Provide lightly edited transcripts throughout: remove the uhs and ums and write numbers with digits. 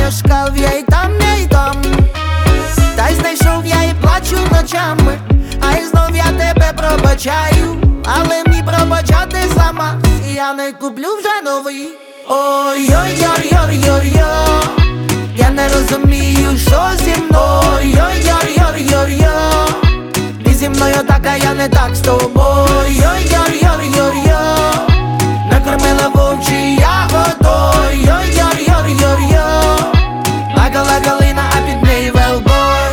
я шукав, я і там, я і там. Та й знайшов я і плачу ночами, а й знов я тебе пробачаю, але мені пробачати сама, і я не куплю вже новий. Ой-ой-ой-ой-ой-ой, я не розумію, що зі мною. Ой-ой-ой-ой-ой, ти зі мною так, а я не так з тобою. Ой-ой-ой-ой-ой, накормила вовчі ягодою. Ой-ой-ой-ой-ой, плакала калина, а під нею велбой.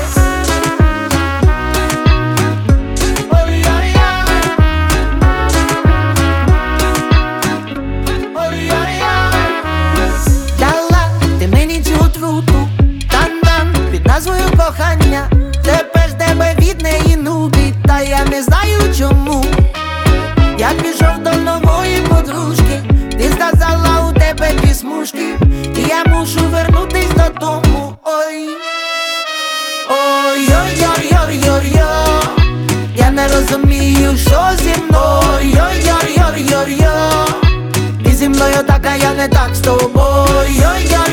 Назвою кохання, тепер з тебе від неї нудить, та я не знаю чому. Я пішов до нової подружки, ти сказала, у тебе дві смужки, і я мушу вернутись додому. Ой, ой-ой-ой-ой-ой, я не розумію, що зі мною. Ой-ой-ой-ой-ой, ти зі мною так, а я не так з тобою. Ой-ой-ой.